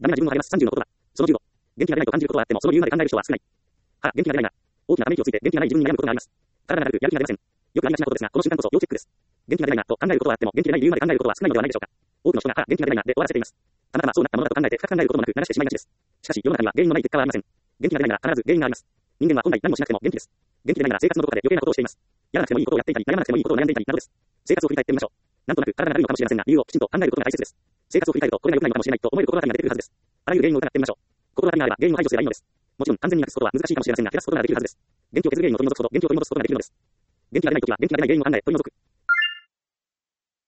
ダメな自分を励ます30のことだ。その15、元気が出ないと感じることはあっても、その理由まで考える人は少ない。元気が出ないな。大きなため息をついて元気がない自分に悩むことがあります。体がだるく、やる気が出ません。よくありがちなことですが、この習慣こそ要チェックです。元気が出ないなと考えることはあっても、元気がない理由まで考えることは少ないのではないでしょうか。多くの人が元気が出ないなで終わらせています。たまたまそうなったものだと考えて深く考えることもなく流してしまいがちです。しかし、世の中には原因のない結果はありません。元気が出ないなら必ず原因があります。人間は本来何もしなくても元気です。元気がないなら生活のどこかで余計なことをしています。やらなくてもいいことをやっていたり、悩まなくてもいいことを悩んでいたりなどです。生活を振り返ってみましょう。なんとなく体がだるいのかもしれませんが、理由をきちんと考えることが大切です。生活を振り返ると、これが良くないのかもしれないと思える心当たりが出てくるはずです。あらゆる原因を疑ってみましょう。心当たりがあれば原因を排除すればいいのです。もちろん完全になくすことは難しいかもしれませんが、減らすことができるはずです。元気を削る原因を取り除くこと、元気を取り戻すことができるのです。元気が出ないときは元気が出ない原因を考え取り除く。